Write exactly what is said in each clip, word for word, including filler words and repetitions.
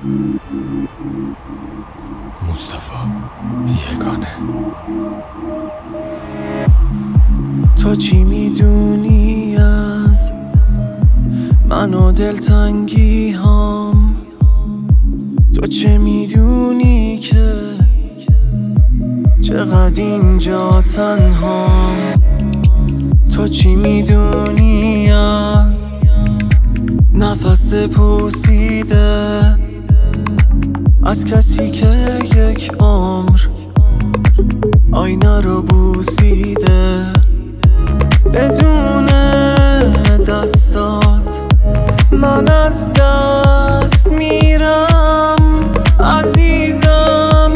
مصطفی یگانه. تو چی میدونی از من و دلتنگی هام؟ تو چه میدونی که چقدر اینجا تنهام؟ تو چی میدونی از نفس پوسیده از کسی که یک عمر آینه رو بوسیده؟ بدون دستات من از دست میرم عزیزم،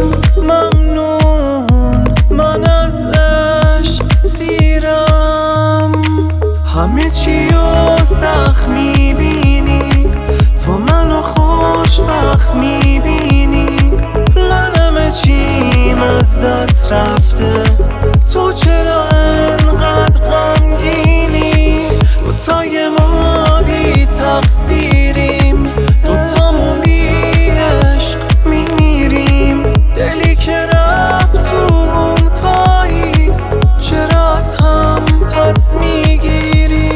ممنون من از عشق سیرم. همه چی رو سخت میبینی، تو منو خوشبخت میبینی. من همه چیم از دست رفته، تو چرا انقدر غمگینی؟ دوتای ما بی تقصیریم، دوتامون بی عشق میمیریم. دلی که رفت تو اون پاییز، چرا از هم پس میگیری؟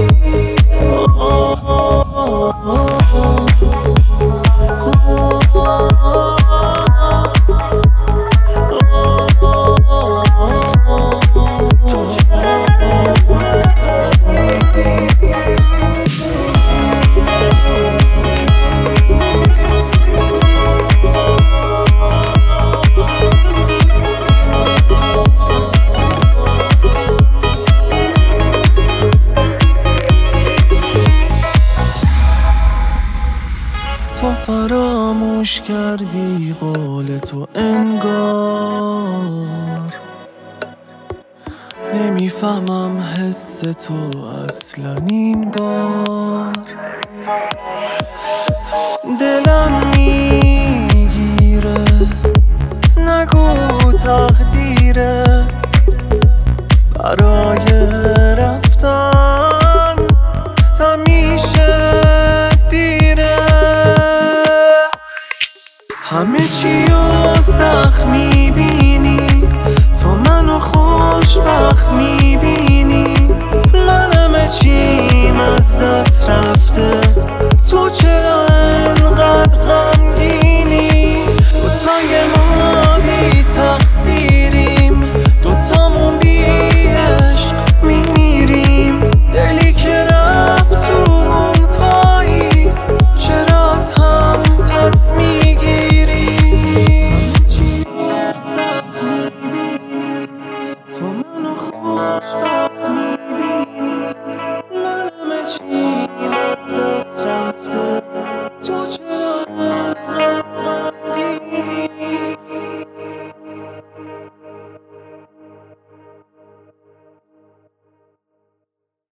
تو فراموش کردی قول تو انگار، نمیفهمم حس تو اصلا این بار. دلم میگیره نگو تقدیره برای رفتن، همیشه دیره. همه چی رو سخت میبینی، تو منو خوشبخت میبینی. من همه چیم از دست رفت،